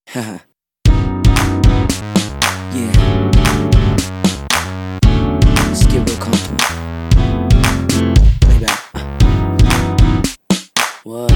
Yeah. Let's get real comfortable. Play back. What?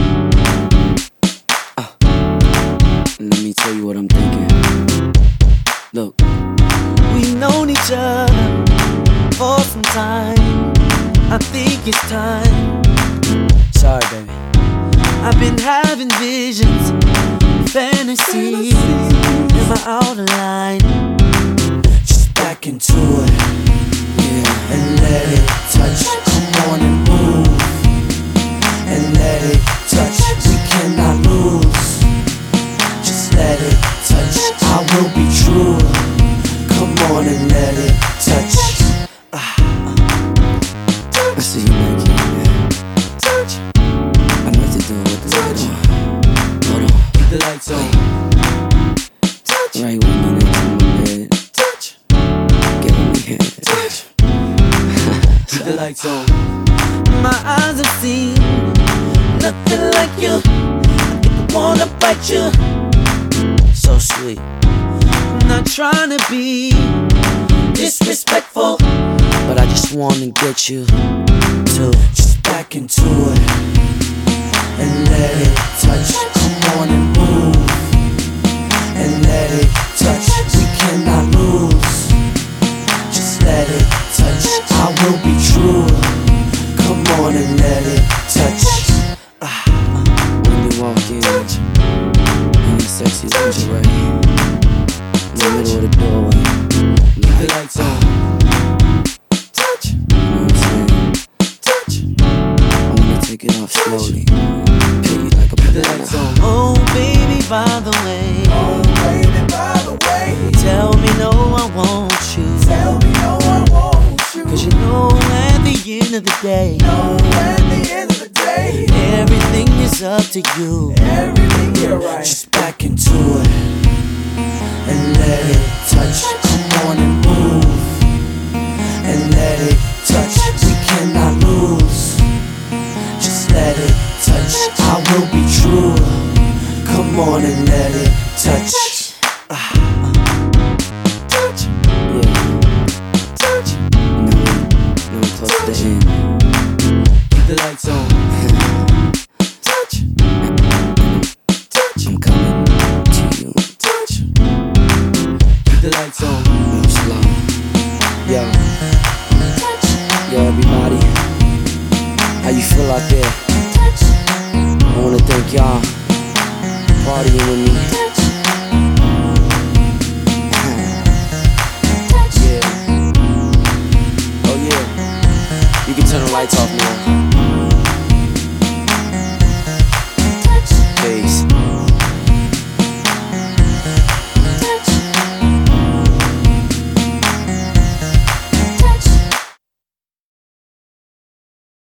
Let me tell you what I'm thinking. Look, we've known each other for some time. I think it's time. Sorry, baby. I've been having visions, fantasies. Am I out of line? Just back into it, yeah, and let it touch. Come on and move, and let it touch. We cannot lose. Just let it touch. I will be true. Come on and let it touch. I see you like it. Touch. I know what to do with the light on. Hold on. Keep the lights on. Touch. Right when you next to my bed. Touch. Get on me head. Touch. Keep the lights on. My eyes have seen nothing like you. I wanna bite you. So sweet. I'm not trying to be disrespectful, but I just wanna get you to just back into it and let it touch. Come on and move and let it touch. We cannot lose. Just let it touch. I will be true. Come on and let it touch. When you walk in, in your sexy lingerie, in the middle of the doorway, keep the lights on. Touch. You know what I'm saying? Touch. I wanna take it off slowly. Pay you like a banana. Oh baby, by the way. Oh baby, by the way. Tell me no, I want you. Tell me no, I want you. 'Cause you know at the end of the day. No, at the end of the day. Everything is up to you. Everything, you're right. Just back into it and let it touch. Come on and move and let it touch. We cannot lose. Just let it touch. I will be true. Come on and let it touch. Touch. Yeah. Touch. Now we close to the end. Keep the lights on. Touch. Touch. I'm coming to you. Touch. Keep the lights on. Move slow. Yo. Yo, everybody. How you feel out there? I wanna thank y'all partying with me. Yeah. Oh yeah. You can turn the lights off now.